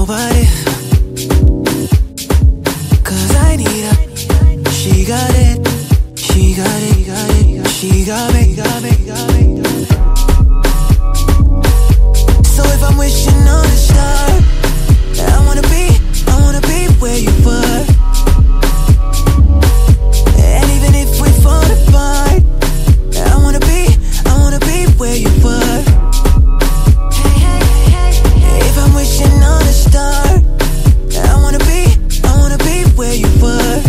what if? 'Cause I need her. She got it. She got it. She got me. So if I'm wishing on a star, I wanna be where you were. And even if we fall apart, I wanna be where you were. If I'm wishing on a star, I wanna be where you were.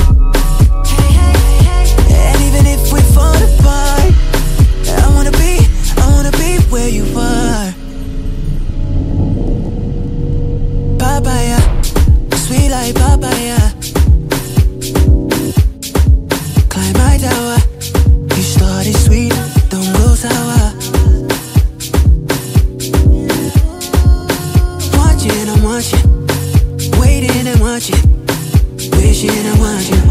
And even if we fall apart, I wanna be where you were. Papaya, sweet like papaya. Climb my tower. You started sweet, don't go sour. Watching, I'm watching, waiting and watching, wishing and watching.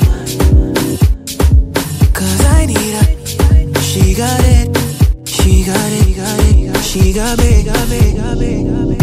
'Cause I need her. She got it. She got me.